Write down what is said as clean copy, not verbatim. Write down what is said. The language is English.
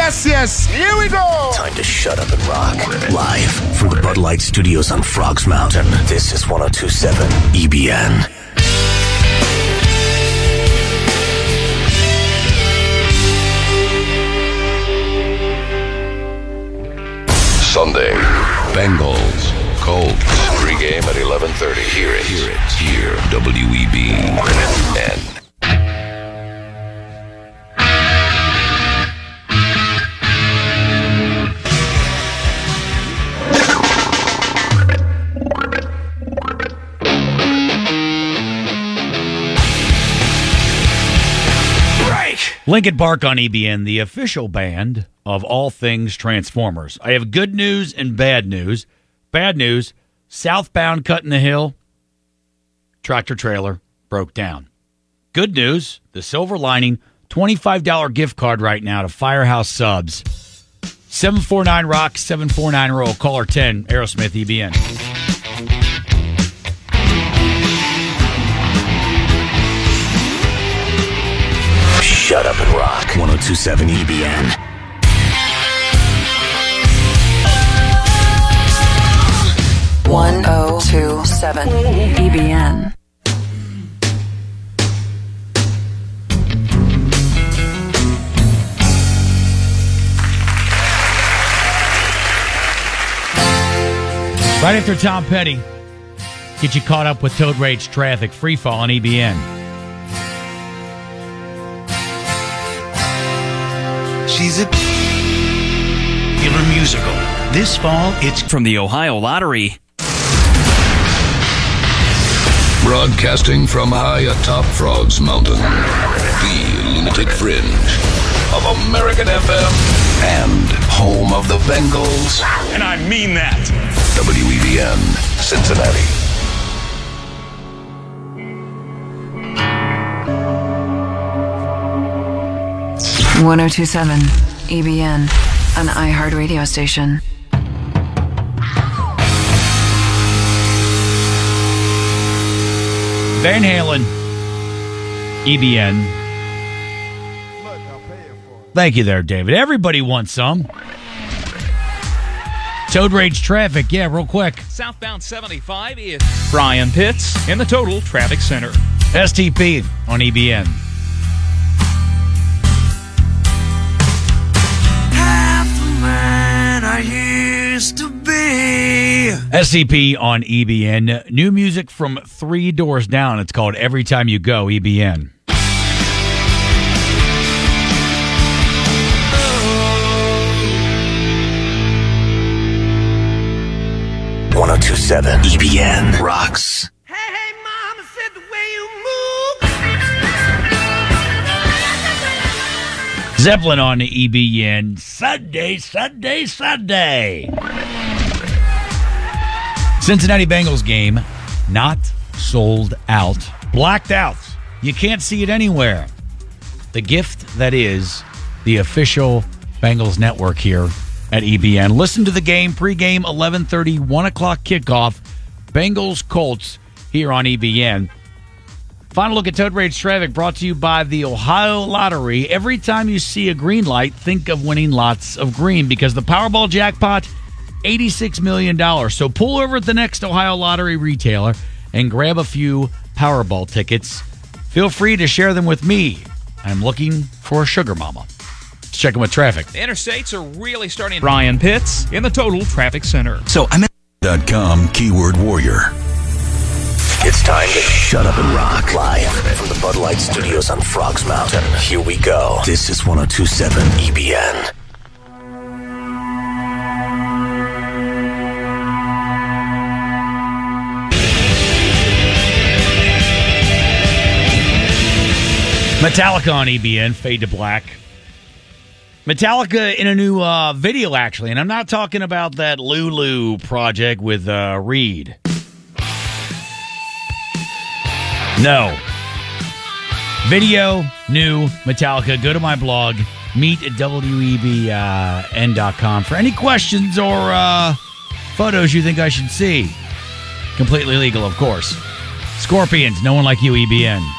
Yes. Here we go. Time to shut up and rock. Live from the Bud Light Studios on Frogs Mountain. This is 102.7 EBN. Sunday, Bengals, Colts. Pre-game at 11:30. Hear it. Here, WEBN. Linkin Park on EBN, the official band of all things Transformers. I have good news and bad news. Bad news, southbound cutting the hill, tractor trailer broke down. Good news, the silver lining, $25 gift card right now to Firehouse Subs. 749-ROCK, 749-ROLL, caller 10, Aerosmith, EBN. Shut up and rock. 102.7 EBN. EBN. Right after Tom Petty, get you caught up with Toad Rage Traffic, Free Fall on EBN. She's a popular musical. This fall, it's from the Ohio Lottery. Broadcasting from high atop Frogs Mountain, the lunatic fringe of American FM and home of the Bengals. And I mean that. WEBN, Cincinnati. .1027 EBN, an iHeart radio station. Van Halen, EBN. Thank you there, David. Everybody wants some. Toad Rage Traffic, yeah, real quick. Southbound 75 is Brian Pitts in the Total Traffic Center. STP on EBN. SCP on EBN. New music from Three Doors Down. It's called Every Time You Go, EBN. Oh. 102.7 EBN rocks. Hey, mama said the way you move. Zeppelin on the EBN. Sunday. Cincinnati Bengals game, not sold out. Blacked out. You can't see it anywhere. The gift that is the official Bengals network here at EBN. Listen to the game, pregame, 11:30, 1 o'clock kickoff. Bengals Colts here on EBN. Final look at Toad Rage Traffic brought to you by the Ohio Lottery. Every time you see a green light, think of winning lots of green because the Powerball jackpot, $86 million. So pull over at the next Ohio Lottery retailer and grab a few Powerball tickets. Feel free to share them with me. I'm looking for a sugar mama. Let's check in with traffic. The interstates are really starting. Brian Pitts in the Total Traffic Center. so I'm .com keyword warrior. It's time to shut up and rock. Live from the Bud Light Studios on Frogs Mountain. Here we go. This is 102.7 EBN. Metallica on EBN, Fade to Black. Metallica in a new video, actually. And I'm not talking about that Lulu project with Reed. No. Video, new, Metallica. Go to my blog, meet at WEBN.com for any questions or photos you think I should see. Completely legal, of course. Scorpions, no one like you, EBN.